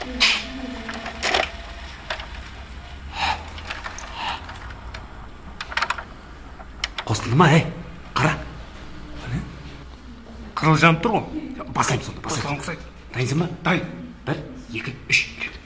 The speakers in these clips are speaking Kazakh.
Қосылды ма, қара. Қырыл жанып тұр ғой. Басайым сонда, басайым. Дайынсың ба? Дайын. 1, 2, 3.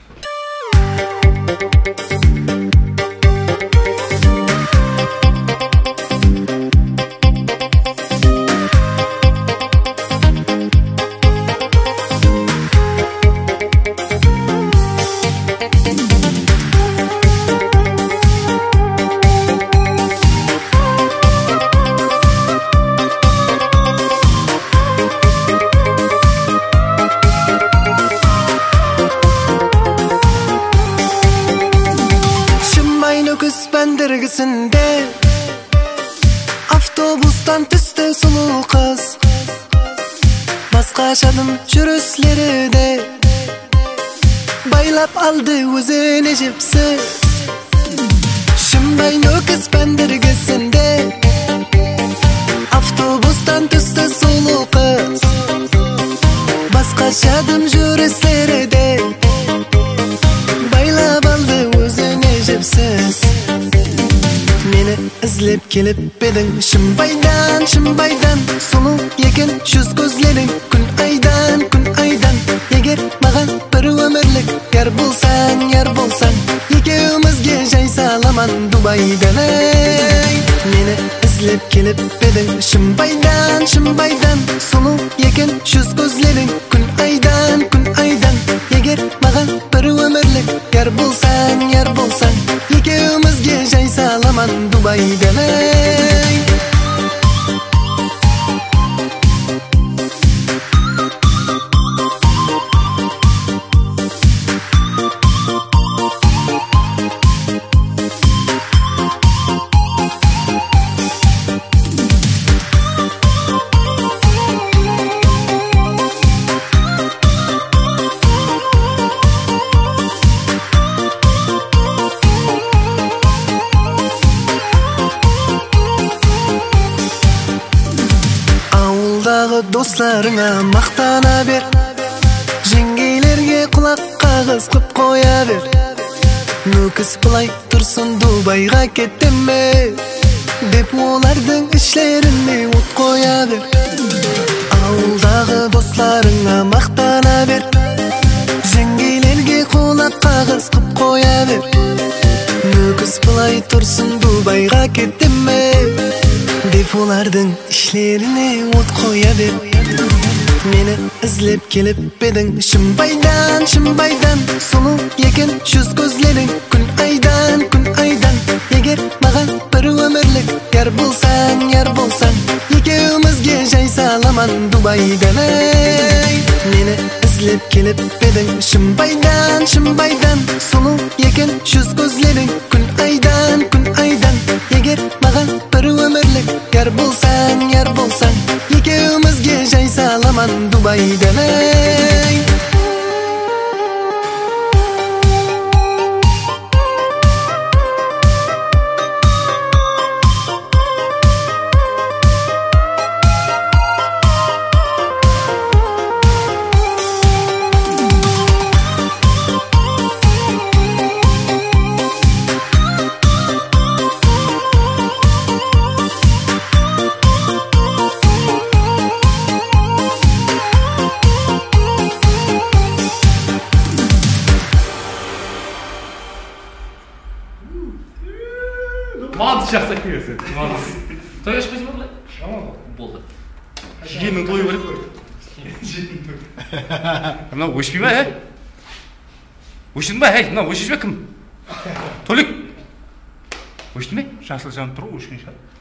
Автобустан түсті сұлу қыз, басқашадым жүріслерде, байлап алды өзіне жіпсіз. Шымбай нөкіс пәндіргісінде, автобустан түсті сұлу қыз, басқашадым жүріслерде, байлап алды өзіне жіпсіз. Мені ізлеп келіп бедің шымбайдан, сұлу екен жүз көзлерің күн айдан. Егер маған бір өмірлік яр болсаң, екеумізге жай саламан Дубайдан. Мені ізлеп келіп бедің шымбайдан, сұлу екен жүз көзлерің күн айдан. Егер маған бір өмірлік яр болсаң, екеумізге жай саламан Дубайдан. Достарыңа мақтана бер, жеңгейлерге құлақ қағыз қып қоя бер. Нөкіс бұлай тұрсын Дубайға кеттеме деп олардың ішлеріне от қоя бер. Ауылдағы достарыңа мақтана бер, жеңгейлерге құлақ қағыз қып қоя бер. Нөкіс бұлай тұрсын Дубайға кеттеме деп олардың ішлеріне от қоя бер. Мені ізлеп келіп бедің шымбайдан, сұлу екен жүз көзлерің күн айдан. Егер маған бір өмірлік яр болсаң, екеумізге жай саламан Дубайдан. Мені ізлеп келіп бедің шымбайдан, сұлу екен жүз көзлерің күн айдан. Егер маған бір өмірлік яр болсаң, екеумізге жай саламан Дубайдан. Маңыз жақсы келесің. Той ашпайсың ба бұлай? Болды. Жиеннің тойы бар еді. Мынау өшпей ма, өшін ба, мынау өшіп кім? Толик! Өшті ме? Жасыл жанып тұр, өшкен шығар.